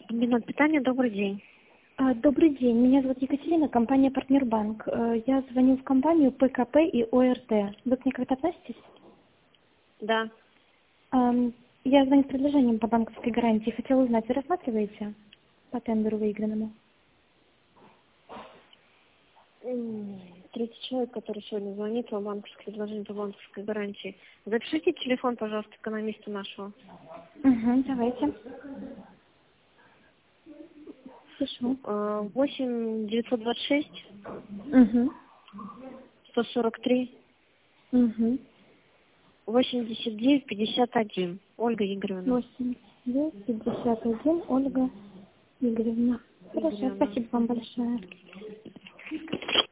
Комбинат питания, добрый день. Добрый день, меня зовут Екатерина, компания «Партнербанк». Я звоню в компанию ПКП и ОРТ. Вы к ней как-то относитесь? Да. Я звоню с предложением по банковской гарантии. Хотела узнать, вы рассматриваете по тендеру выигранному? Третий человек, который сегодня звонит по банковскому предложению по банковской гарантии. Запишите телефон, пожалуйста, экономиста нашего. Давайте. Пишу. 8-926 Угу. 143 Угу. 89-51. Ольга Игоревна. 8-9-51, Ольга Игоревна. Хорошо, Игоревна. спасибо вам большое.